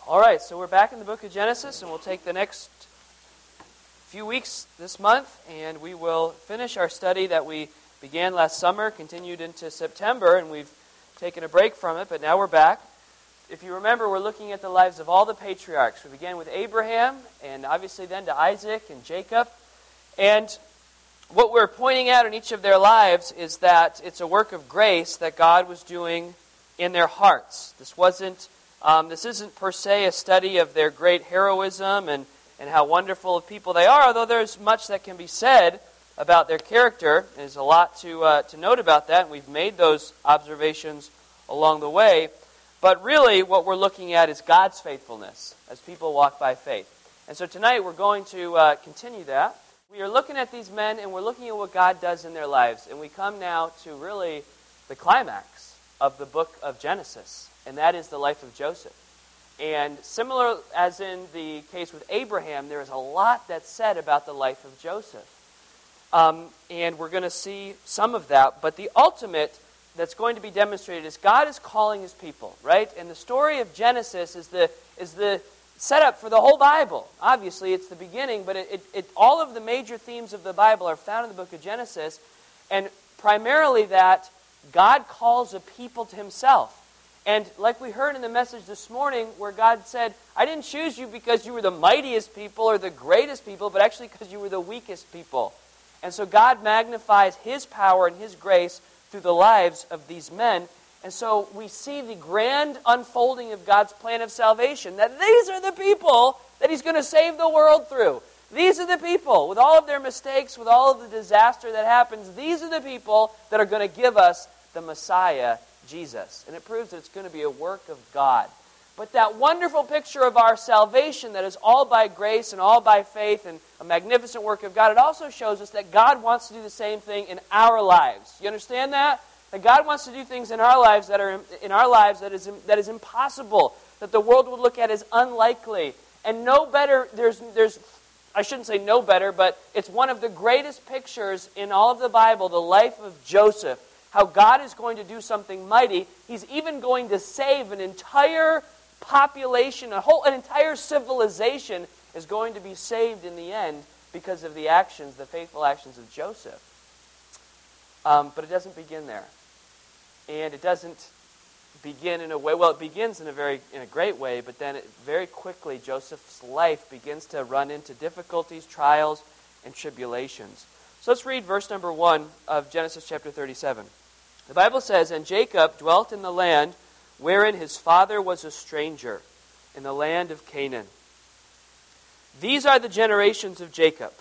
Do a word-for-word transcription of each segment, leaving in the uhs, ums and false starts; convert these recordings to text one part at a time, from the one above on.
All right, so we're back in the book of Genesis, and we'll take the next few weeks this month, and we will finish our study that we began last summer, continued into September, and we've taken a break from it, but now we're back. If you remember, we're looking at the lives of all the patriarchs. We began with Abraham, and obviously then to Isaac and Jacob. And what we're pointing out in each of their lives is that it's a work of grace that God was doing in their hearts. This wasn't Um, this isn't per se a study of their great heroism and, and how wonderful of people they are, although there's much that can be said about their character. There's a lot to uh, to note about that, and we've made those observations along the way. But really, what we're looking at is God's faithfulness as people walk by faith. And so tonight we're going to uh, continue that. We are looking at these men, and we're looking at what God does in their lives. And we come now to really the climax of the book of Genesis. And that is the life of Joseph. And similar as in the case with Abraham, there is a lot that's said about the life of Joseph. Um, and we're going to see some of that. But the ultimate that's going to be demonstrated is God is calling His people, right? And the story of Genesis is the is the setup for the whole Bible. Obviously, it's the beginning, but it, it, it all of the major themes of the Bible are found in the book of Genesis. And primarily that God calls a people to Himself. And like we heard in the message this morning where God said, I didn't choose you because you were the mightiest people or the greatest people, but actually because you were the weakest people. And so God magnifies His power and His grace through the lives of these men. And so we see the grand unfolding of God's plan of salvation, that these are the people that He's going to save the world through. These are the people, with all of their mistakes, with all of the disaster that happens, these are the people that are going to give us the Messiah, Jesus. And it proves that it's going to be a work of God. But that wonderful picture of our salvation that is all by grace and all by faith and a magnificent work of God, it also shows us that God wants to do the same thing in our lives. You understand that? That God wants to do things in our lives that are in our lives that is that is impossible, that the world would look at as unlikely. And no better, there's there's I shouldn't say no better, but it's one of the greatest pictures in all of the Bible, the life of Joseph. How God is going to do something mighty. He's even going to save an entire population, a whole, an entire civilization is going to be saved in the end because of the actions, the faithful actions of Joseph. Um, but it doesn't begin there. And it doesn't begin in a way, well, it begins in a very, in a great way, but then it, very quickly Joseph's life begins to run into difficulties, trials, and tribulations. So let's read verse number one of Genesis chapter thirty-seven. The Bible says, And Jacob dwelt in the land wherein his father was a stranger, in the land of Canaan. These are the generations of Jacob.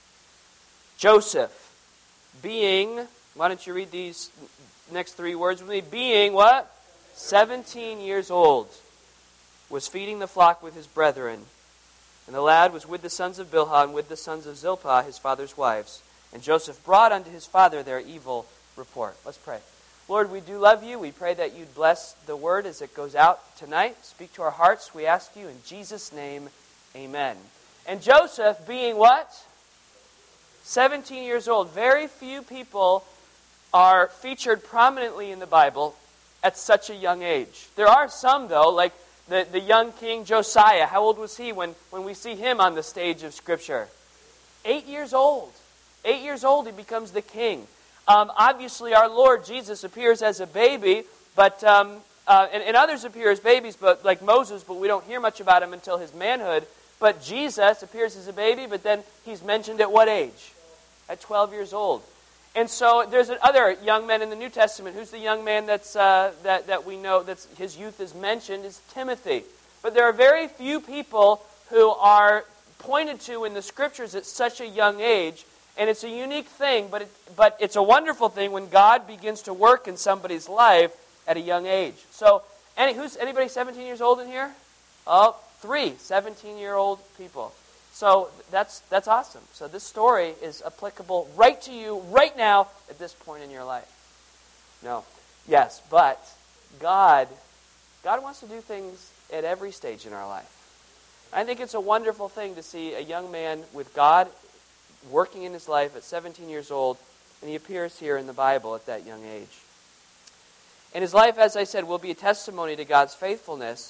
Joseph, being, why don't you read these next three words with me? Being what? seventeen years old, was feeding the flock with his brethren. And the lad was with the sons of Bilhah and with the sons of Zilpah, his father's wives. And Joseph brought unto his father their evil report. Let's pray. Lord, we do love you. We pray that you'd bless the word as it goes out tonight. Speak to our hearts, we ask you in Jesus' name, amen. And Joseph being what? seventeen years old. Very few people are featured prominently in the Bible at such a young age. There are some, though, like the, the young king Josiah. How old was he when, when we see him on the stage of Scripture? Eight years old. Eight years old, he becomes the king. Um, obviously, our Lord Jesus appears as a baby, but um, uh, and, and others appear as babies, but like Moses, but we don't hear much about him until his manhood. But Jesus appears as a baby, but then he's mentioned at what age? At twelve years old. And so there's another young man in the New Testament. Who's the young man that's uh, that that we know that's his youth is mentioned is Timothy. But there are very few people who are pointed to in the Scriptures at such a young age. And it's a unique thing, but it, but it's a wonderful thing when God begins to work in somebody's life at a young age. So, any who's anybody seventeen years old in here? Oh, three seventeen-year-old people. So that's that's awesome. So this story is applicable right to you right now at this point in your life. No, yes, but God, God wants to do things at every stage in our life. I think it's a wonderful thing to see a young man with God working in his life at seventeen years old, and he appears here in the Bible at that young age. And his life, as I said, will be a testimony to God's faithfulness.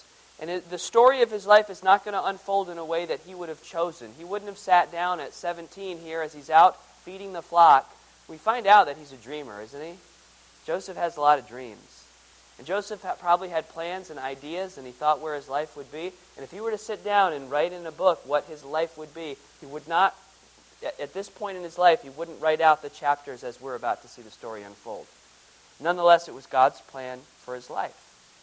And it, the story of his life is not going to unfold in a way that he would have chosen. He wouldn't have sat down at seventeen here as he's out feeding the flock. We find out that he's a dreamer, isn't he? Joseph has a lot of dreams. And Joseph ha- probably had plans and ideas, and he thought where his life would be. And if he were to sit down and write in a book what his life would be, he would not, at this point in his life, he wouldn't write out the chapters as we're about to see the story unfold. Nonetheless, it was God's plan for his life.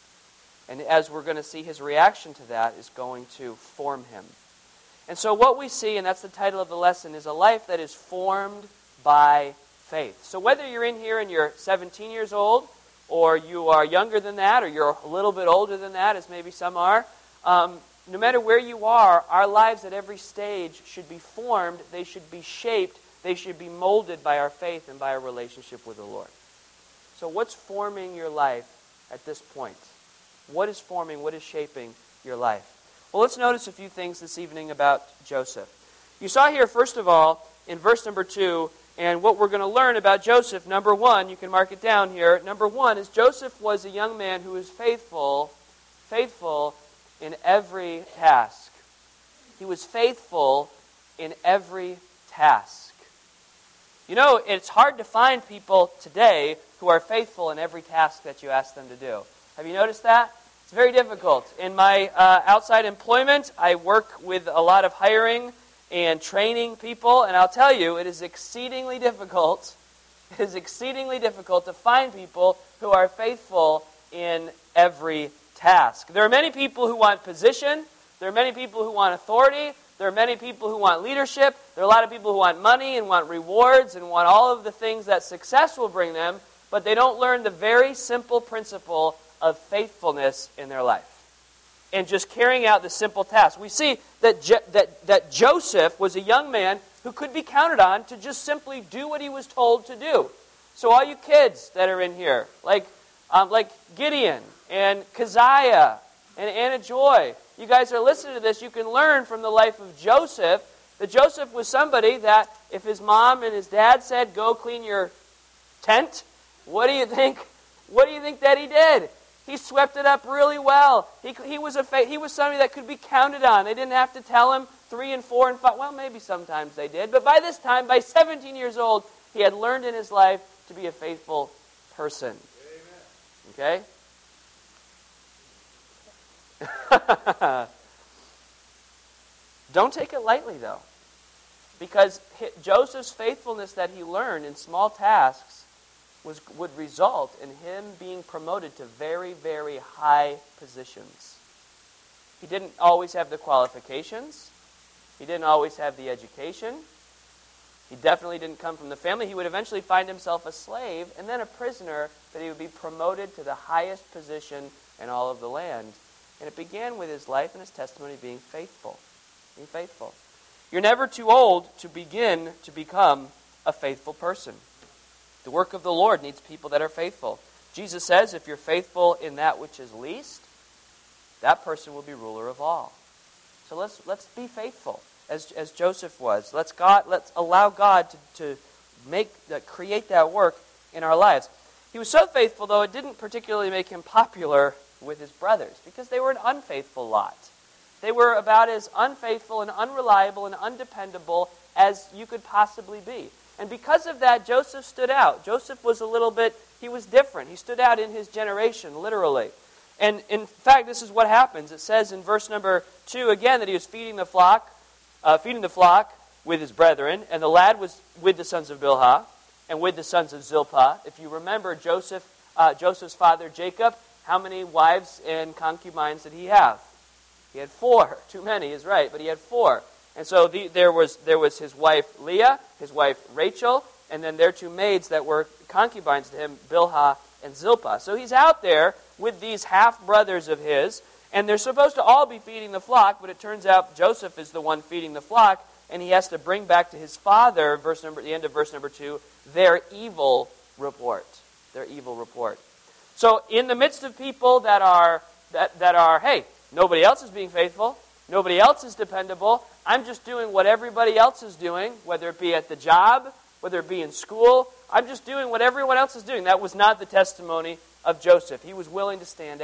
And as we're going to see, his reaction to that is going to form him. And so what we see, and that's the title of the lesson, is a life that is formed by faith. So whether you're in here and you're seventeen years old, or you are younger than that, or you're a little bit older than that, as maybe some are, um, no matter where you are, our lives at every stage should be formed, they should be shaped, they should be molded by our faith and by our relationship with the Lord. So what's forming your life at this point? What is forming, what is shaping your life? Well, let's notice a few things this evening about Joseph. You saw here, first of all, in verse number two, and what we're going to learn about Joseph, number one, you can mark it down here. Number one is Joseph was a young man who was faithful, faithful in every task. He was faithful in every task. You know, it's hard to find people today who are faithful in every task that you ask them to do. Have you noticed that? It's very difficult. In my uh, outside employment, I work with a lot of hiring and training people, and I'll tell you, it is exceedingly difficult. It is exceedingly difficult to find people who are faithful in every task. There are many people who want position. There are many people who want authority. There are many people who want leadership. There are a lot of people who want money and want rewards and want all of the things that success will bring them, but they don't learn the very simple principle of faithfulness in their life and just carrying out the simple task. We see that, Je- that, that Joseph was a young man who could be counted on to just simply do what he was told to do. So all you kids that are in here, like, um, like Gideon and Keziah and Anna Joy, you guys are listening to this, you can learn from the life of Joseph that Joseph was somebody that if his mom and his dad said, go clean your tent, what do you think? What do you think that he did? He swept it up really well. He, he was a fa- he was somebody that could be counted on. They didn't have to tell him three and four and five. Well, maybe sometimes they did. But by this time, by seventeen years old, he had learned in his life to be a faithful person. Amen. Okay? Don't take it lightly, though. Because Joseph's faithfulness that he learned in small tasks was would result in him being promoted to very, very high positions. He didn't always have the qualifications. He didn't always have the education. He definitely didn't come from the family. He would eventually find himself a slave and then a prisoner, but he would be promoted to the highest position in all of the land. And it began with his life and his testimony being faithful. Being faithful. You're never too old to begin to become a faithful person. The work of the Lord needs people that are faithful. Jesus says, if you're faithful in that which is least, that person will be ruler of all. So let's let's be faithful, as as Joseph was. Let's God let's allow God to, to make uh, create that work in our lives. He was so faithful, though, it didn't particularly make him popular with his brothers, because they were an unfaithful lot. They were about as unfaithful and unreliable and undependable as you could possibly be. And because of that, Joseph stood out. Joseph was a little bit, he was different. He stood out in his generation, literally. And in fact, this is what happens. It says in verse number two, again, that he was feeding the flock, uh, feeding the flock with his brethren, and the lad was with the sons of Bilhah and with the sons of Zilpah. If you remember Joseph, uh, Joseph's father Jacob, how many wives and concubines did he have? He had four. Too many is right, but he had four. And so the, there was there was his wife Leah, his wife Rachel, and then their two maids that were concubines to him, Bilhah and Zilpah. So he's out there with these half-brothers of his, and they're supposed to all be feeding the flock, but it turns out Joseph is the one feeding the flock, and he has to bring back to his father, verse number, the end of verse number two, their evil report. Their evil report. So in the midst of people that are that, that are, hey, nobody else is being faithful, nobody else is dependable, I'm just doing what everybody else is doing, whether it be at the job, whether it be in school. I'm just doing what everyone else is doing. That was not the testimony of Joseph. He was willing to stand out.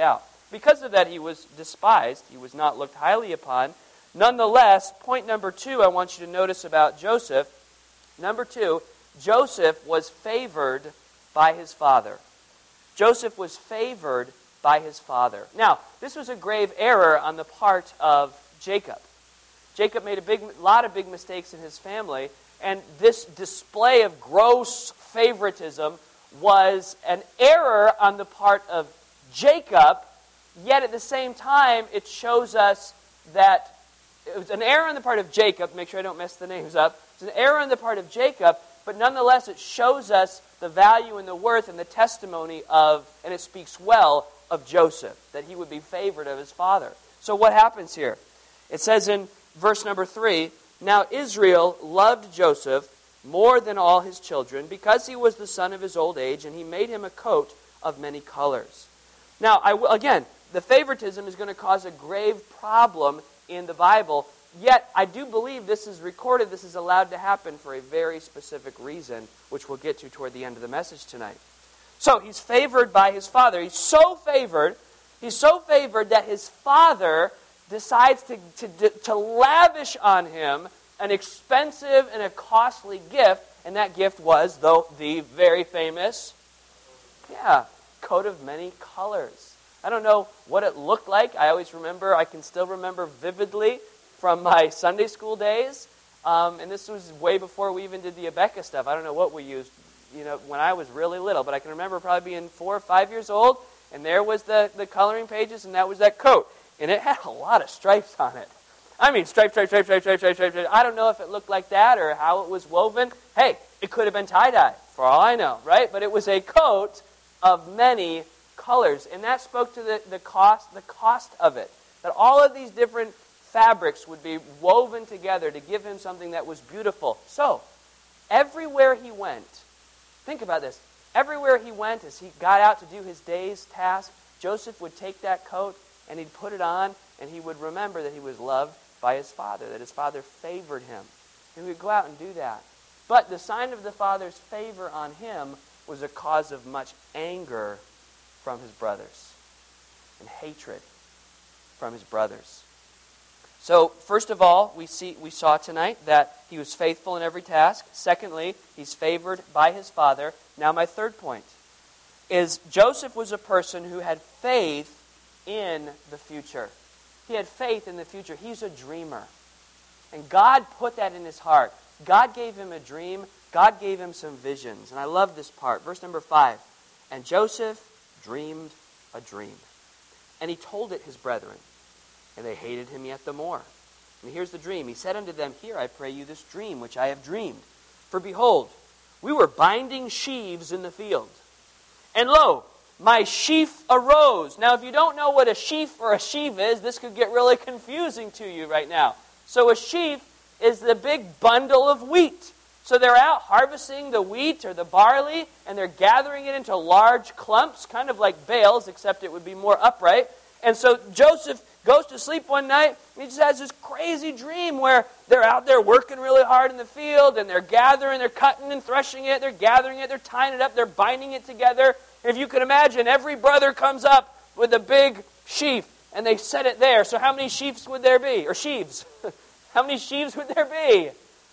because of that, he was despised. He was not looked highly upon. Nonetheless, point number two I want you to notice about Joseph. Number two, Joseph was favored by his father. Joseph was favored by his father. Now, this was a grave error on the part of Jacob. Jacob made a big, lot of big mistakes in his family, and this display of gross favoritism was an error on the part of Jacob, yet at the same time, it shows us that it was an error on the part of Jacob. Make sure I don't mess the names up. It's an error on the part of Jacob, but nonetheless, it shows us the value and the worth and the testimony of, and it speaks well of Joseph, that he would be favored of his father. So what happens here? It says in verse number three, "Now Israel loved Joseph more than all his children, because he was the son of his old age, and he made him a coat of many colors." Now, I w- again, the favoritism is going to cause a grave problem in the Bible, yet I do believe this is recorded, this is allowed to happen for a very specific reason, which we'll get to toward the end of the message tonight. So, he's favored by his father. He's so favored, he's so favored that his father decides to, to, to lavish on him an expensive and a costly gift, and that gift was, though, the very famous, yeah, coat of many colors. I don't know what it looked like. I always remember, I can still remember vividly from my Sunday school days, um, and this was way before we even did the Abeka stuff. I don't know what we used, you know, when I was really little, but I can remember probably being four or five years old, and there was the, the coloring pages, and that was that coat. And it had a lot of stripes on it. I mean, stripes, stripes, stripes, stripes, stripes, stripes, stripes, stripes. I don't know if it looked like that or how it was woven. Hey, it could have been tie-dye, for all I know, right? But it was a coat of many colors. And that spoke to the, the cost, the cost of it. That all of these different fabrics would be woven together to give him something that was beautiful. So, everywhere he went, think about this. Everywhere he went, as he got out to do his day's task, Joseph would take that coat and he'd put it on, and he would remember that he was loved by his father, that his father favored him. And he would go out and do that. But the sign of the father's favor on him was a cause of much anger from his brothers and hatred from his brothers. So, first of all, we see we saw tonight that he was faithful in every task. Secondly, he's favored by his father. Now, my third point is Joseph was a person who had faith in the future. He had faith in the future. He's a dreamer. And God put that in his heart. God gave him a dream. God gave him some visions. And I love this part. Verse number five. "And Joseph dreamed a dream. And he told it his brethren. And they hated him yet the more. And here's the dream. He said unto them, Hear, I pray you, this dream which I have dreamed. For behold, we were binding sheaves in the field. And lo, my sheaf arose." Now, if you don't know what a sheaf or a sheaf is, this could get really confusing to you right now. So a sheaf is the big bundle of wheat. So they're out harvesting the wheat or the barley, and they're gathering it into large clumps, kind of like bales, except it would be more upright. And so Joseph goes to sleep one night, and he just has this crazy dream where they're out there working really hard in the field, and they're gathering, they're cutting and threshing it, they're gathering it, they're tying it up, they're binding it together. If you can imagine, every brother comes up with a big sheaf, and they set it there. So how many sheaves would there be? Or sheaves? How many sheaves would there be?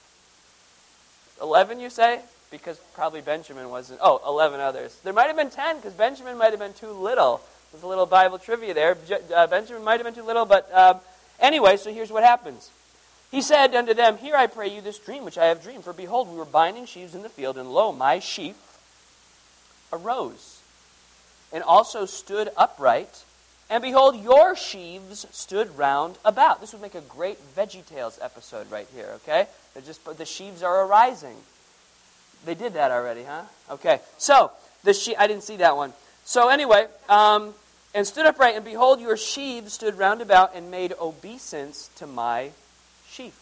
Eleven, you say? Because probably Benjamin wasn't. Oh, eleven others. There might have been ten, because Benjamin might have been too little. There's a little Bible trivia there. Uh, Benjamin might have been too little, but um, anyway, so here's what happens. He said unto them, Hear, I pray you, this dream which I have dreamed. For behold, we were binding sheaves in the field, and lo, my sheaf arose, and also stood upright, and behold, your sheaves stood round about. This would make a great VeggieTales episode right here, okay? They're just, the sheaves are arising. They did that already, huh? Okay, so, the she- I didn't see that one. So anyway, um, and stood upright, and behold, your sheaves stood round about, and made obeisance to my sheaf.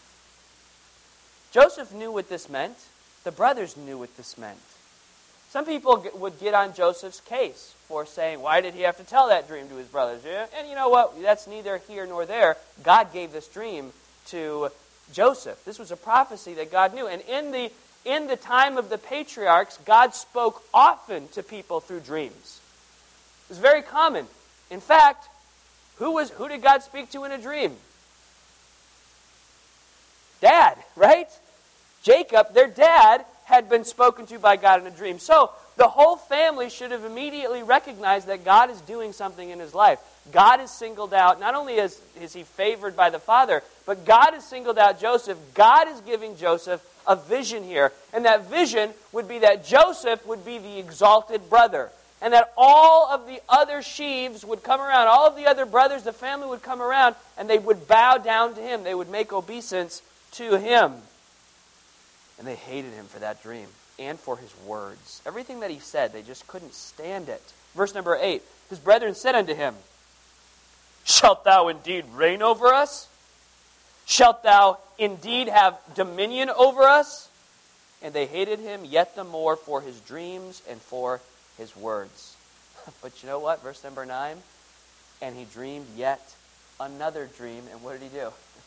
Joseph knew what this meant. The brothers knew what this meant. Some people would get on Joseph's case for saying, why did he have to tell that dream to his brothers? And you know what? That's neither here nor there. God gave this dream to Joseph. This was a prophecy that God knew. And in the, in the time of the patriarchs, God spoke often to people through dreams. It was very common. In fact, Who was who did God speak to in a dream? Dad, right? Jacob, their dad, had been spoken to by God in a dream. So the whole family should have immediately recognized that God is doing something in his life. God is singled out. Not only is, is he favored by the father, but God has singled out Joseph. God is giving Joseph a vision here. And that vision would be that Joseph would be the exalted brother. And that all of the other sheaves would come around. All of the other brothers, the family would come around, and they would bow down to him. They would make obeisance to him. And they hated him for that dream and for his words. Everything that he said, they just couldn't stand it. Verse number eight, his brethren said unto him, Shalt thou indeed reign over us? Shalt thou indeed have dominion over us? And they hated him yet the more for his dreams and for his words. But you know what? Verse number nine, and he dreamed yet another dream. And what did he do?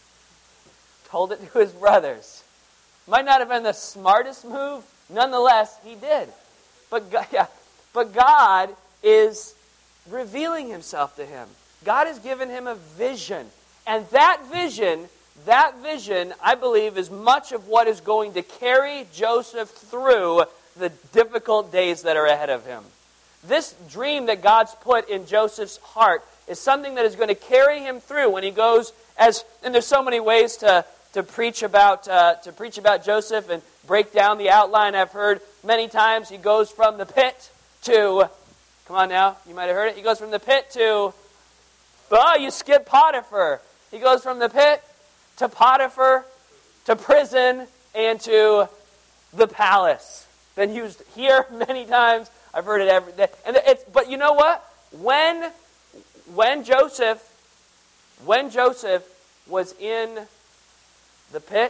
Told it to his brothers. Might not have been the smartest move. Nonetheless, he did. But God, yeah, but God is revealing himself to him. God has given him a vision. And that vision, that vision, I believe, is much of what is going to carry Joseph through the difficult days that are ahead of him. This dream that God's put in Joseph's heart is something that is going to carry him through when he goes as, and there's so many ways to to preach about uh, to preach about Joseph and break down the outline. I've heard many times he goes from the pit to, come on now, you might have heard it. He goes from the pit to, oh, you skip Potiphar. He goes from the pit to Potiphar to prison and to the palace. Been used here many times. I've heard it every day. And it's, but you know what? When when Joseph when Joseph was in the pit,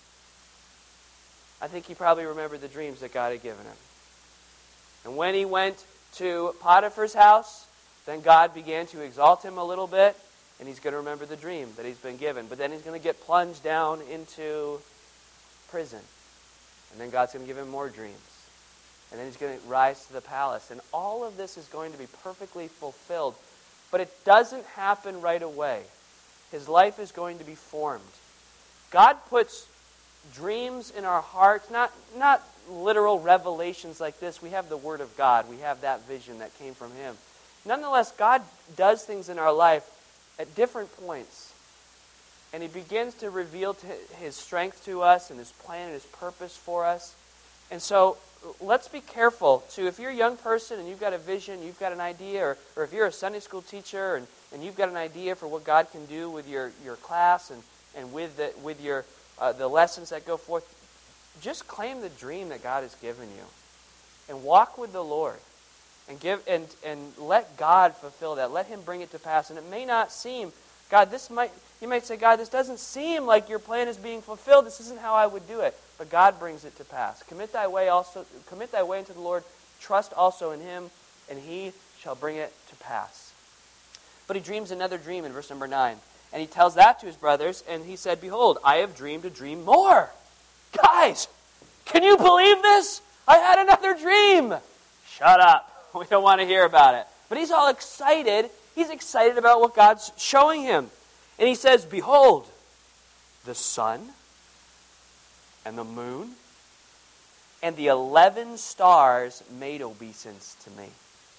I think he probably remembered the dreams that God had given him. And when he went to Potiphar's house, then God began to exalt him a little bit, and he's going to remember the dream that he's been given. But then he's going to get plunged down into prison. And then God's going to give him more dreams. And then he's going to rise to the palace. And all of this is going to be perfectly fulfilled. But it doesn't happen right away. His life is going to be formed. God puts dreams in our hearts, not, not literal revelations like this. We have the Word of God. We have that vision that came from him. Nonetheless, God does things in our life at different points. And he begins to reveal to his strength to us and his plan and his purpose for us. And so let's be careful to, if you're a young person and you've got a vision, you've got an idea, or, or if you're a Sunday school teacher and, and you've got an idea for what God can do with your, your class and And with the, with your uh, the lessons that go forth, just claim the dream that God has given you, and walk with the Lord, and give and and let God fulfill that. Let Him bring it to pass. And it may not seem, God, this might you might say, God, this doesn't seem like your plan is being fulfilled. This isn't how I would do it. But God brings it to pass. Commit thy way also. Commit thy way into the Lord. Trust also in Him, and He shall bring it to pass. But he dreams another dream in verse number nine. And he tells that to his brothers, and he said, Behold, I have dreamed a dream more. Guys, can you believe this? I had another dream. Shut up. We don't want to hear about it. But he's all excited. He's excited about what God's showing him. And he says, Behold, the sun and the moon and the eleven stars made obeisance to me.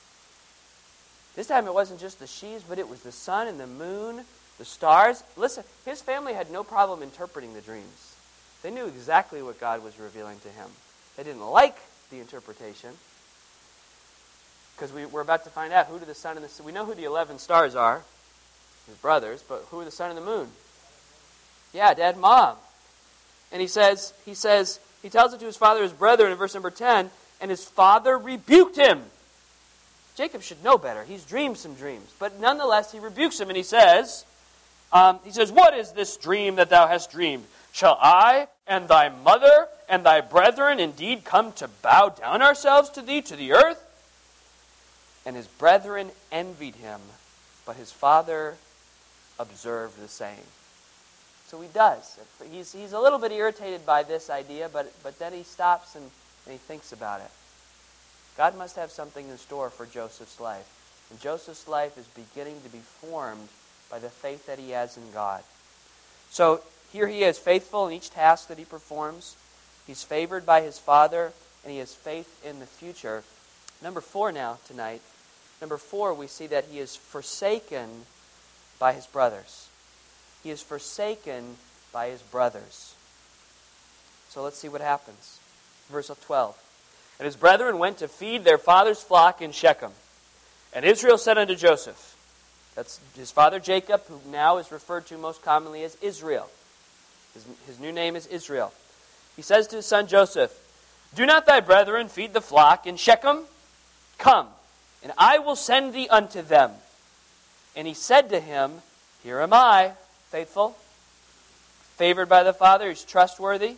This time it wasn't just the sheaves, but it was the sun and the moon, the stars. Listen, his family had no problem interpreting the dreams. They knew exactly what God was revealing to him. They didn't like the interpretation, because we, we're about to find out who do the sun and the we know who the eleven stars are, his brothers, but who are the sun and the moon? Yeah, dad, mom. And he says, he says, he tells it to his father, his brother, in verse number ten, and his father rebuked him. Jacob should know better. He's dreamed some dreams, but nonetheless he rebukes him, and he says, um, he says, What is this dream that thou hast dreamed? Shall I and thy mother and thy brethren indeed come to bow down ourselves to thee to the earth? And his brethren envied him, but his father observed the saying. So he does. He's, he's a little bit irritated by this idea, but, but then he stops and, and he thinks about it. God must have something in store for Joseph's life. And Joseph's life is beginning to be formed by the faith that he has in God. So here he is, faithful in each task that he performs. He's favored by his father, and he has faith in the future. Number four now tonight. Number four, we see that he is forsaken by his brothers. He is forsaken by his brothers. So let's see what happens. Verse twelve. And his brethren went to feed their father's flock in Shechem. And Israel said unto Joseph, that's his father Jacob, who now is referred to most commonly as Israel. His, his new name is Israel. He says to his son Joseph, do not thy brethren feed the flock in Shechem? Come, and I will send thee unto them. And he said to him, here am I, faithful, favored by the Father, he's trustworthy.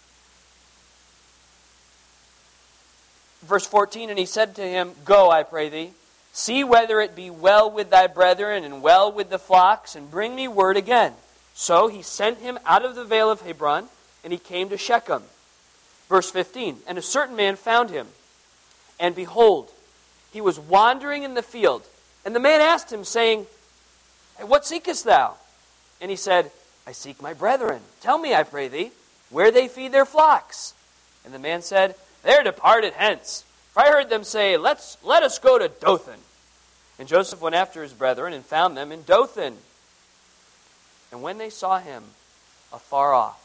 Verse fourteen, and he said to him, go, I pray thee, see whether it be well with thy brethren and well with the flocks, and bring me word again. So he sent him out of the vale of Hebron, and he came to Shechem. Verse fifteen, and a certain man found him, and behold, he was wandering in the field. And the man asked him, saying, hey, what seekest thou? And he said, I seek my brethren. Tell me, I pray thee, where they feed their flocks. And the man said, they are departed hence. For I heard them say, Let's let us go to Dothan. And Joseph went after his brethren and found them in Dothan. And when they saw him afar off,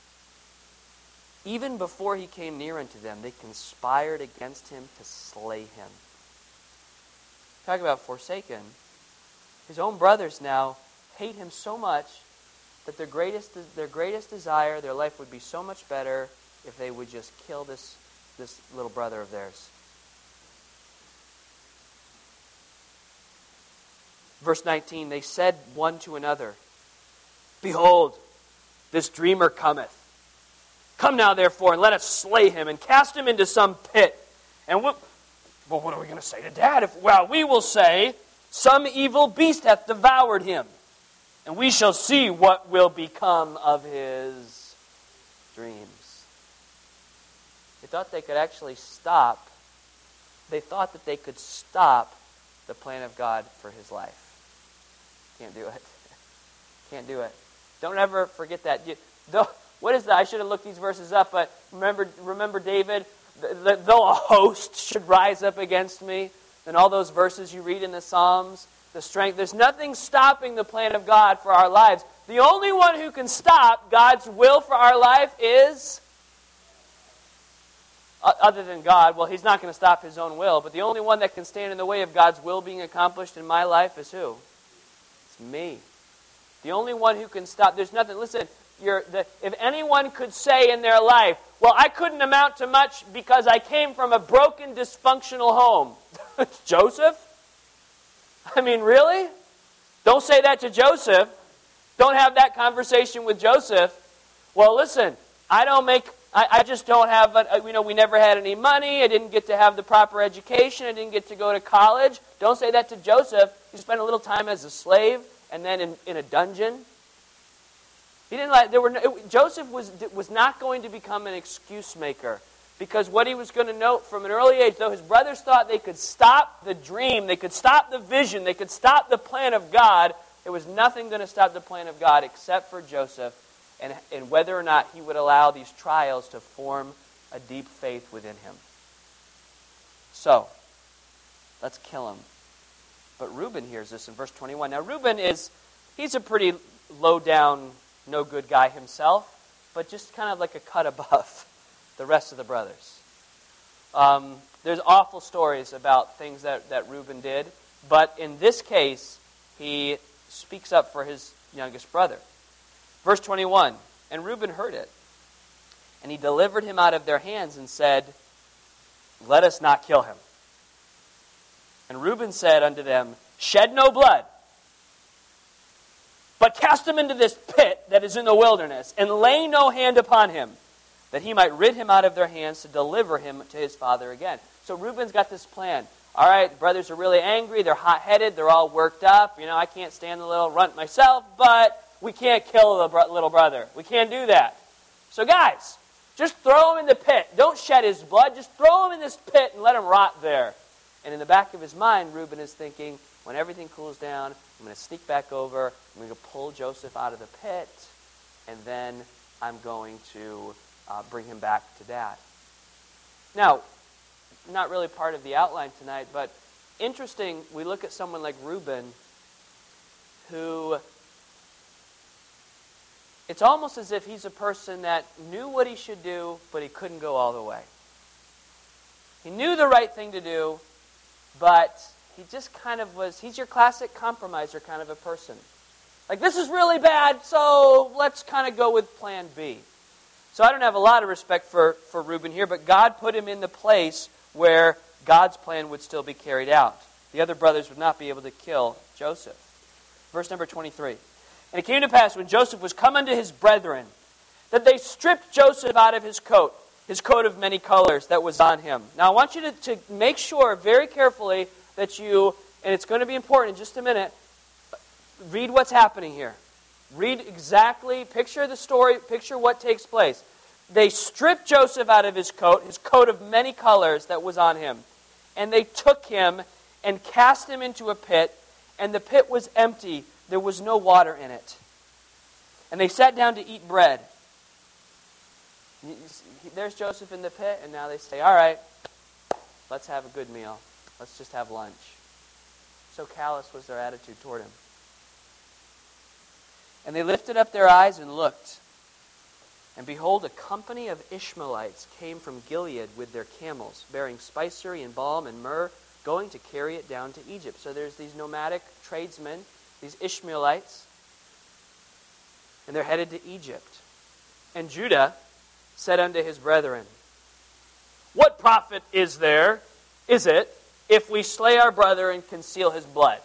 even before he came near unto them, they conspired against him to slay him. Talk about forsaken. His own brothers now hate him so much that their greatest their greatest desire, their life would be so much better if they would just kill this, this little brother of theirs. Verse nineteen, they said one to another, behold, this dreamer cometh. Come now, therefore, and let us slay him and cast him into some pit. And we'll, well, what are we going to say to Dad? If, well, we will say, some evil beast hath devoured him, and we shall see what will become of his dreams. They thought they could actually stop. They thought that they could stop the plan of God for his life. Can't do it. Can't do it. Don't ever forget that. You, though, what is that? I should have looked these verses up, but remember, remember David, the, the, though a host should rise up against me, and all those verses you read in the Psalms, the strength. There's nothing stopping the plan of God for our lives. The only one who can stop God's will for our life is, other than God, well, he's not going to stop his own will, but the only one that can stand in the way of God's will being accomplished in my life is who? It's me. The only one who can stop, there's nothing, listen, you're, the, if anyone could say in their life, well, I couldn't amount to much because I came from a broken, dysfunctional home. Joseph? I mean, really? Don't say that to Joseph. Don't have that conversation with Joseph. Well, listen, I don't make, I, I just don't have, a, you know, we never had any money. I didn't get to have the proper education. I didn't get to go to college. Don't say that to Joseph. He spent a little time as a slave and then in, in a dungeon. He didn't like, there were no, it, Joseph was, was not going to become an excuse maker, because what he was going to note from an early age, though his brothers thought they could stop the dream, they could stop the vision, they could stop the plan of God, there was nothing going to stop the plan of God except for Joseph, and, and whether or not he would allow these trials to form a deep faith within him. So, let's kill him. But Reuben hears this in verse twenty-one. Now Reuben is, he's a pretty low down, no good guy himself, but just kind of like a cut above the rest of the brothers. Um, there's awful stories about things that, that Reuben did, but in this case, he speaks up for his youngest brother. Verse twenty-one, and Reuben heard it, and he delivered him out of their hands and said, let us not kill him. And Reuben said unto them, shed no blood, but cast him into this pit that is in the wilderness, and lay no hand upon him, that he might rid him out of their hands to deliver him to his father again. So Reuben's got this plan. All right, the brothers are really angry, they're hot-headed, they're all worked up. You know, I can't stand the little runt myself, but we can't kill the bro- little brother. We can't do that. So guys, just throw him in the pit. Don't shed his blood. Just throw him in this pit and let him rot there. And in the back of his mind, Reuben is thinking, when everything cools down, I'm going to sneak back over. I'm going to pull Joseph out of the pit, and then I'm going to uh, bring him back to Dad. Now, not really part of the outline tonight, but interesting, we look at someone like Reuben, who, it's almost as if he's a person that knew what he should do, but he couldn't go all the way. He knew the right thing to do, but he just kind of was, he's your classic compromiser kind of a person. Like, this is really bad, so let's kind of go with plan B. So I don't have a lot of respect for, for Reuben here, but God put him in the place where God's plan would still be carried out. The other brothers would not be able to kill Joseph. Verse number twenty-three. And it came to pass, when Joseph was come unto his brethren, that they stripped Joseph out of his coat, his coat of many colors that was on him. Now I want you to, to make sure very carefully that you, and it's going to be important in just a minute, read what's happening here. Read exactly, picture the story, picture what takes place. They stripped Joseph out of his coat, his coat of many colors that was on him. And they took him and cast him into a pit, and the pit was empty. There was no water in it. And they sat down to eat bread. There's Joseph in the pit, and now they say, all right, let's have a good meal. Let's just have lunch. So callous was their attitude toward him. And they lifted up their eyes and looked. And behold, a company of Ishmaelites came from Gilead with their camels, bearing spicery and balm and myrrh, going to carry it down to Egypt. So there's these nomadic tradesmen, these Ishmaelites, and they're headed to Egypt. And Judah said unto his brethren, what profit is there, is it, if we slay our brother and conceal his blood?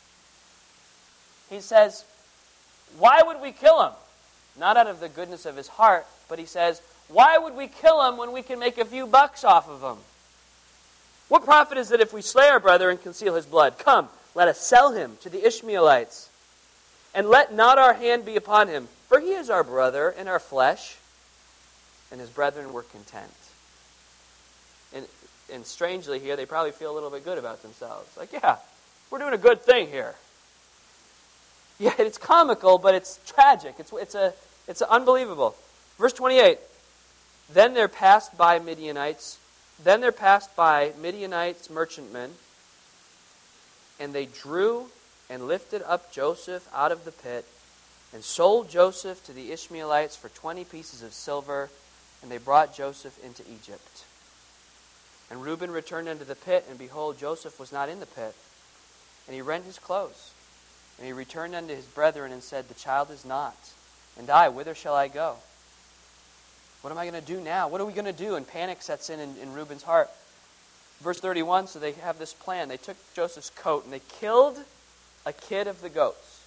He says, why would we kill him? Not out of the goodness of his heart, but he says, why would we kill him when we can make a few bucks off of him? What profit is it if we slay our brother and conceal his blood? Come, let us sell him to the Ishmaelites, and let not our hand be upon him, for he is our brother and our flesh. And his brethren were content. And, and strangely here, they probably feel a little bit good about themselves. Like, yeah, we're doing a good thing here. Yeah, it's comical, but it's tragic. It's it's a it's unbelievable. Verse twenty-eight. Then there passed by Midianites, then there passed by Midianites merchantmen, and they drew and lifted up Joseph out of the pit, and sold Joseph to the Ishmaelites for twenty pieces of silver, and they brought Joseph into Egypt. And Reuben returned unto the pit, and behold, Joseph was not in the pit, and he rent his clothes. And he returned unto his brethren and said, the child is not. And I, whither shall I go? What am I going to do now? What are we going to do? And panic sets in, in in Reuben's heart. Verse thirty-one, so they have this plan. They took Joseph's coat and they killed a kid of the goats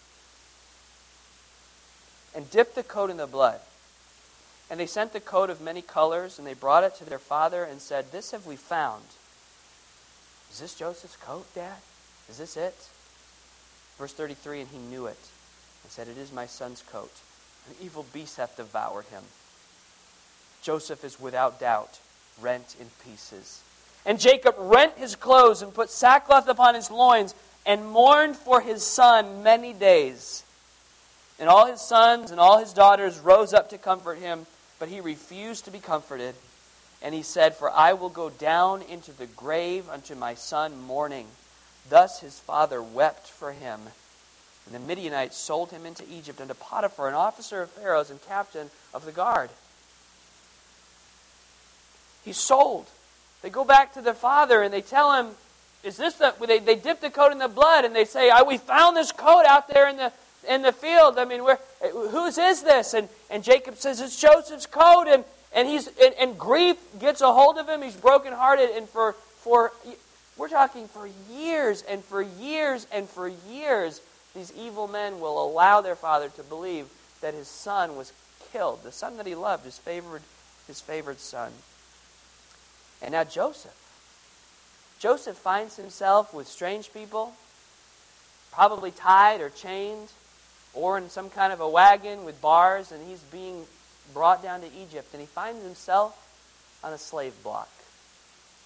and dipped the coat in the blood. And they sent the coat of many colors, and they brought it to their father and said, this have we found. Is this Joseph's coat, Dad? Is this it? Verse thirty-three, and he knew it, and said, it is my son's coat. An evil beast hath devoured him. Joseph is without doubt rent in pieces. And Jacob rent his clothes and put sackcloth upon his loins and mourned for his son many days. And all his sons and all his daughters rose up to comfort him, but he refused to be comforted. And he said, for I will go down into the grave unto my son mourning. Thus his father wept for him. And the Midianites sold him into Egypt unto Potiphar, an officer of Pharaoh's and captain of the guard. He's sold. They go back to their father and they tell him, is this the, they, they dip the coat in the blood and they say, I, we found this coat out there in the in the field. I mean, we're, whose is this? And, and Jacob says, it's Joseph's coat. And, and, he's, and, and grief gets a hold of him. He's brokenhearted. And for, for, we're talking for years and for years and for years, these evil men will allow their father to believe that his son was killed. The son that he loved, his favored, his favored son. And now Joseph. Joseph finds himself with strange people, probably tied or chained, or in some kind of a wagon with bars, and he's being brought down to Egypt, and he finds himself on a slave block.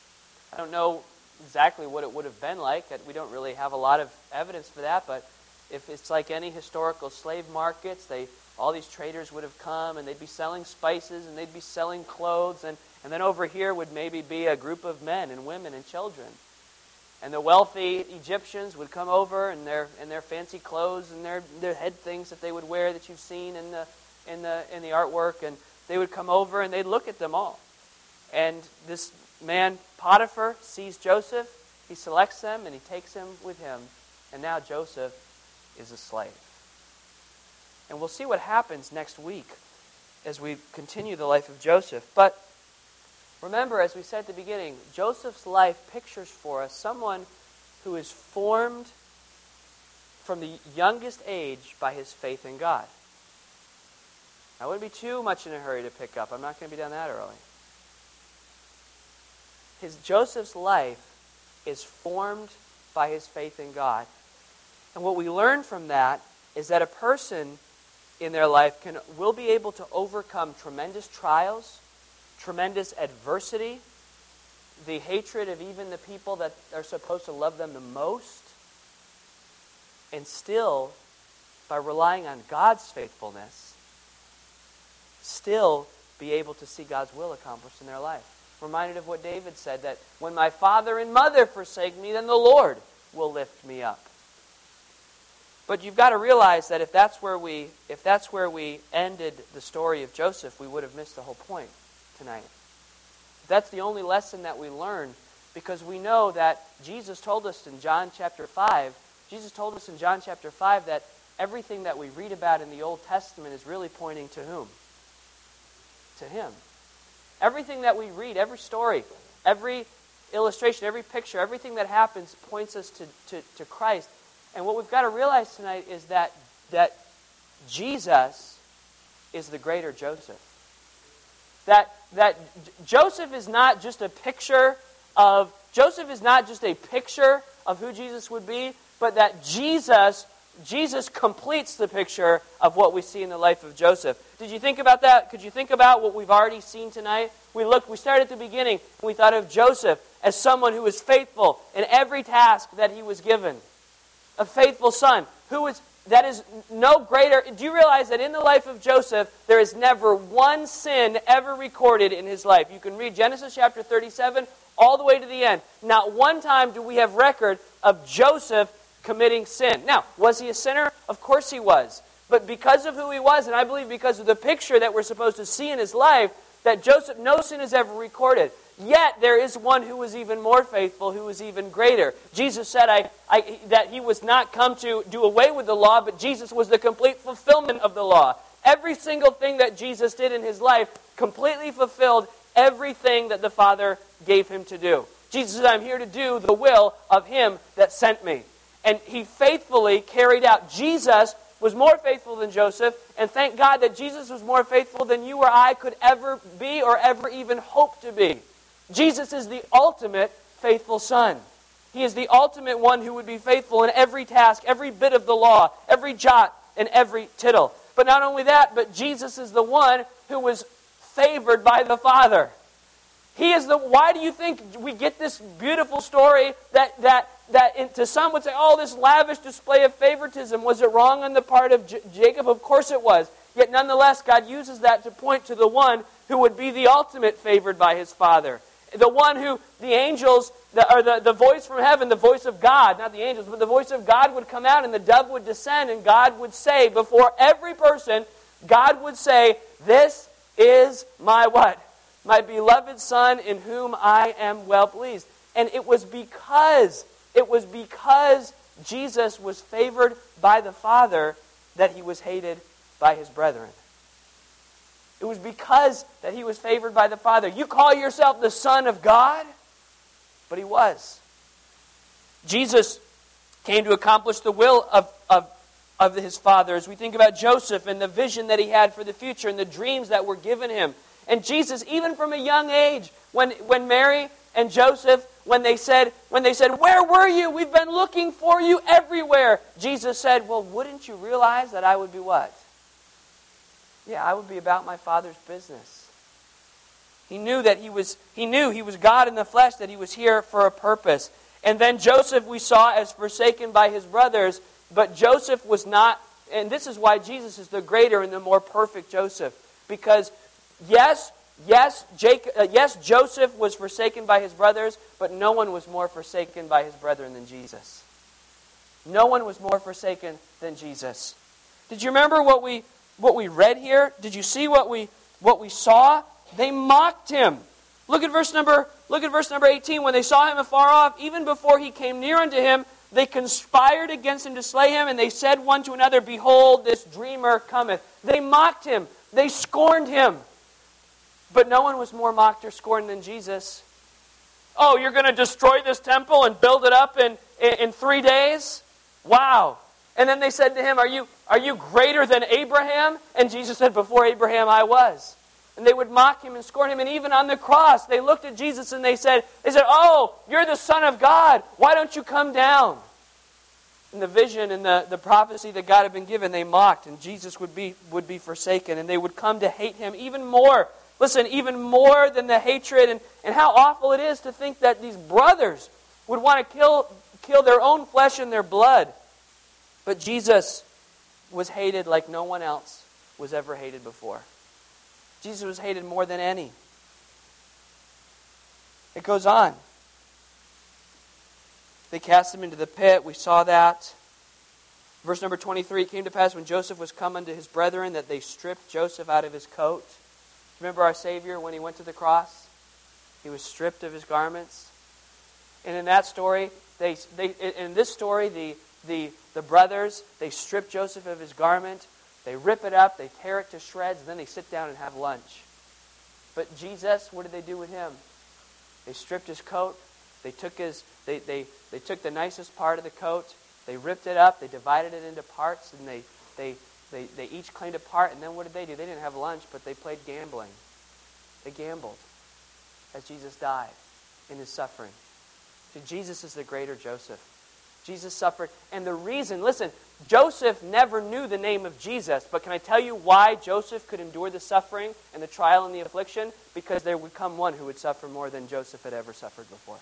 I don't know exactly what it would have been like. We don't really have a lot of evidence for that, but if it's like any historical slave markets, they all these traders would have come and they'd be selling spices and they'd be selling clothes, and, and then over here would maybe be a group of men and women and children. And the wealthy Egyptians would come over in their in their fancy clothes and their, their head things that they would wear that you've seen in the in the in the artwork, and they would come over and they'd look at them all. And this man Potiphar sees Joseph, he selects them and he takes him with him, and now Joseph is a slave. And we'll see what happens next week as we continue the life of Joseph. But remember, as we said at the beginning, Joseph's life pictures for us someone who is formed from the youngest age by his faith in God. I wouldn't be too much in a hurry to pick up. I'm not going to be done that early. His Joseph's life is formed by his faith in God. And what we learn from that is that a person in their life can will be able to overcome tremendous trials, tremendous adversity, the hatred of even the people that are supposed to love them the most, and still, by relying on God's faithfulness, still be able to see God's will accomplished in their life. Reminded of what David said, that when my father and mother forsake me, then the Lord will lift me up. But you've got to realize that if that's where we if that's where we ended the story of Joseph, we would have missed the whole point tonight. That's the only lesson that we learn, because we know that Jesus told us in John chapter five, Jesus told us in John chapter five that everything that we read about in the Old Testament is really pointing to whom? To Him. Everything that we read, every story, every illustration, every picture, everything that happens points us to, to, to Christ. And what we've got to realize tonight is that, that Jesus is the greater Joseph. That, that Joseph is not just a picture of, Joseph is not just a picture of who Jesus would be, but that Jesus, Jesus completes the picture of what we see in the life of Joseph. Did you think about that? Could you think about what we've already seen tonight? We looked, we started at the beginning, and we thought of Joseph as someone who was faithful in every task that he was given. A faithful son who is, that is no greater. Do you realize that in the life of Joseph, there is never one sin ever recorded in his life? You can read Genesis chapter thirty-seven all the way to the end. Not one time do we have record of Joseph committing sin. Now, was he a sinner? Of course he was. But because of who he was, and I believe because of the picture that we're supposed to see in his life, that Joseph, no sin is ever recorded. Yet there is one who was even more faithful, who was even greater. Jesus said I, I, that he was not come to do away with the law, but Jesus was the complete fulfillment of the law. Every single thing that Jesus did in his life completely fulfilled everything that the Father gave him to do. Jesus said, I'm here to do the will of him that sent me. And he faithfully carried out. Jesus was more faithful than Joseph, and thank God that Jesus was more faithful than you or I could ever be or ever even hope to be. Jesus is the ultimate faithful son. He is the ultimate one who would be faithful in every task, every bit of the law, every jot and every tittle. But not only that, but Jesus is the one who was favored by the Father. He is the. Why do you think we get this beautiful story that that that in, to some would say, oh, this lavish display of favoritism, was it wrong on the part of J- Jacob? Of course it was. Yet nonetheless, God uses that to point to the one who would be the ultimate favored by his Father. The one who the angels, the, or the, the voice from heaven, the voice of God, not the angels, but the voice of God would come out and the dove would descend and God would say, before every person, God would say, this is my what? My beloved Son in whom I am well pleased. And it was because, it was because Jesus was favored by the Father that he was hated by his brethren. It was because that he was favored by the Father. You call yourself the Son of God? But he was. Jesus came to accomplish the will of, of, of his Father. As we think about Joseph and the vision that he had for the future and the dreams that were given him. And Jesus, even from a young age, when, when Mary and Joseph, when they said, when they said, where were you? We've been looking for you everywhere. Jesus said, well, wouldn't you realize that I would be what? Yeah, I would be about my Father's business. He knew that he was, he knew he was God in the flesh, that he was here for a purpose. And then Joseph, we saw, as forsaken by his brothers, But Joseph was not, and this is why Jesus is the greater and the more perfect Joseph. Because yes, yes, Jacob, uh, yes, Joseph was forsaken by his brothers, but no one was more forsaken by his brethren than Jesus. No one was more forsaken than Jesus. Did you remember what we what we read here? Did you see what we what we saw? They mocked him. Look at verse number look at verse number eighteen. When they saw him afar off, even before he came near unto him, they conspired against him to slay him, and they said one to another, Behold, this dreamer cometh. They mocked him. They scorned him. But no one was more mocked or scorned than Jesus. Oh, you're going to destroy this temple and build it up in, in, in three days? Wow. And then they said to him, are you, are you greater than Abraham? And Jesus said, Before Abraham I was. And they would mock him and scorn him. And even on the cross, they looked at Jesus and they said, they said, Oh, you're the Son of God. Why don't you come down? In the vision and the, the prophecy that God had been given, they mocked. And Jesus would be, would be forsaken. And they would come to hate him even more. Listen, even more than the hatred. And, and how awful it is to think that these brothers would want to kill, kill their own flesh and their blood. But Jesus was hated like no one else was ever hated before. Jesus was hated more than any. It goes on. They cast him into the pit. We saw that. Verse number twenty-three, It came to pass when Joseph was come unto his brethren that they stripped Joseph out of his coat. Remember our Savior when he went to the cross? He was stripped of his garments. And in that story, they, they in this story, the, the, the brothers, they strip Joseph of his garment. They rip it up, they tear it to shreds, and then they sit down and have lunch. But Jesus, what did they do with him? They stripped his coat. They took his they, they, they took the nicest part of the coat. They ripped it up. They divided it into parts, and they, they, they, they each claimed a part. And then what did they do? They didn't have lunch, but they played gambling. They gambled as Jesus died in his suffering. See, Jesus is the greater Joseph. Jesus suffered. And the reason, listen, Joseph never knew the name of Jesus. But can I tell you why Joseph could endure the suffering and the trial and the affliction? Because there would come one who would suffer more than Joseph had ever suffered before.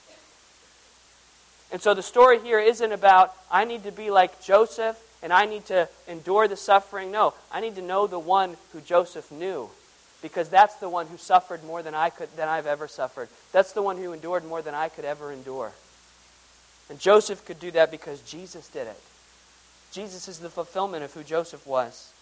And so the story here isn't about, I need to be like Joseph and I need to endure the suffering. No, I need to know the one who Joseph knew. Because that's the one who suffered more than I could, than I've ever suffered. That's the one who endured more than I could ever endure. And Joseph could do that because Jesus did it. Jesus is the fulfillment of who Joseph was.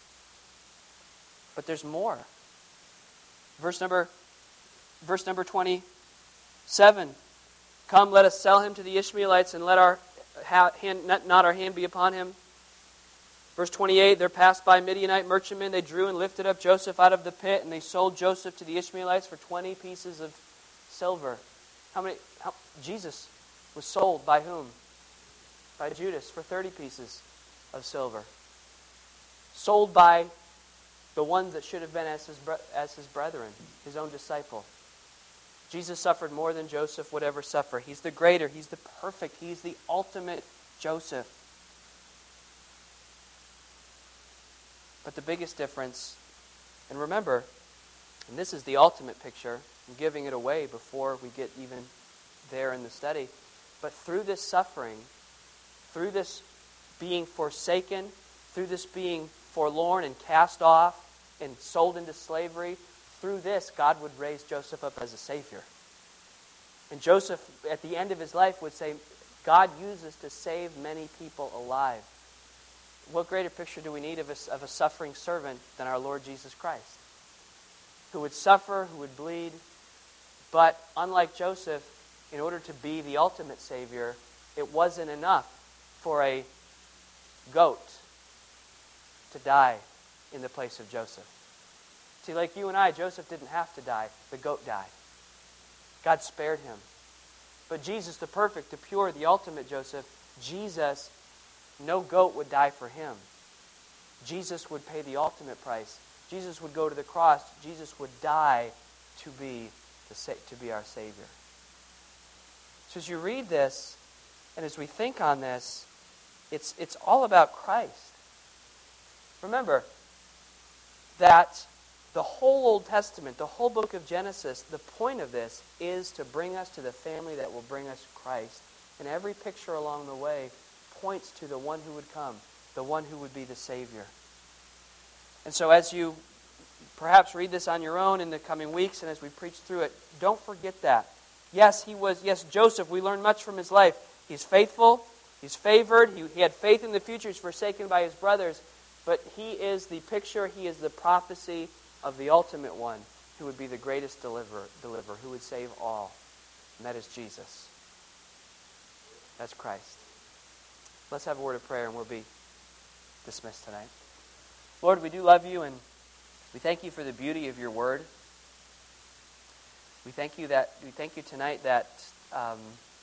But there's more. Verse number, verse number twenty-seven. Come, let us sell him to the Ishmaelites, and let our hand, not our hand be upon him. Verse twenty-eight, there passed by Midianite merchantmen. They drew and lifted up Joseph out of the pit, and they sold Joseph to the Ishmaelites for twenty pieces of silver. How many? How, Jesus was sold by whom? By Judas for thirty pieces of silver. Sold by the ones that should have been as his, as his brethren, his own disciple. Jesus suffered more than Joseph would ever suffer. He's the greater. He's the perfect. He's the ultimate Joseph. But the biggest difference, and remember, and this is the ultimate picture, I'm giving it away before we get even there in the study, but through this suffering, through this being forsaken, through this being forlorn and cast off and sold into slavery, through this, God would raise Joseph up as a Savior. And Joseph, at the end of his life, would say, God uses to save many people alive. What greater picture do we need of a, of a suffering servant than our Lord Jesus Christ? Who would suffer, who would bleed, but unlike Joseph, in order to be the ultimate Savior, it wasn't enough for a goat to die in the place of Joseph. See, like you and I, Joseph didn't have to die. The goat died. God spared him. But Jesus, the perfect, the pure, the ultimate Joseph, Jesus, no goat would die for him. Jesus would pay the ultimate price. Jesus would go to the cross. Jesus would die to be the, to be our Savior. So as you read this, and as we think on this, it's, it's all about Christ. Remember that the whole Old Testament, the whole book of Genesis, the point of this is to bring us to the family that will bring us Christ. And every picture along the way points to the one who would come. the one who would be the Savior. And so as you perhaps read this on your own in the coming weeks and as we preach through it, don't forget that. Yes, he was, yes, Joseph, we learn much from his life. He's faithful, he's favored, he, he had faith in the future, he's forsaken by his brothers, but he is the picture, he is the prophecy of the ultimate one who would be the greatest deliverer, deliverer, who would save all. And that is Jesus. That's Christ. Let's have a word of prayer and we'll be dismissed tonight. Lord, we do love you and we thank you for the beauty of your word. We thank you that we thank you tonight that um,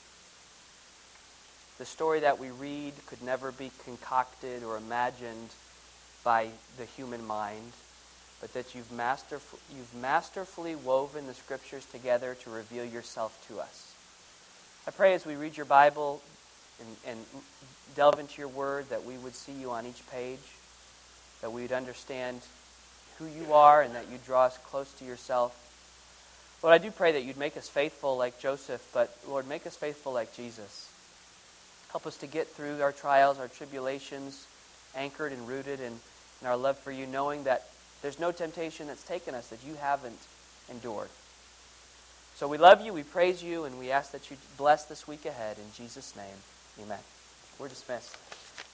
the story that we read could never be concocted or imagined by the human mind, but that you've masterful, you've masterfully woven the Scriptures together to reveal yourself to us. I pray as we read your Bible and, and delve into your word that we would see you on each page, that we would understand who you are and that you draw us close to yourself. Lord, I do pray that you'd make us faithful like Joseph, but Lord, make us faithful like Jesus. Help us to get through our trials, our tribulations, anchored and rooted in, in our love for you, knowing that there's no temptation that's taken us that you haven't endured. So we love you, we praise you, and we ask that you bless this week ahead. In Jesus' name, amen. We're dismissed.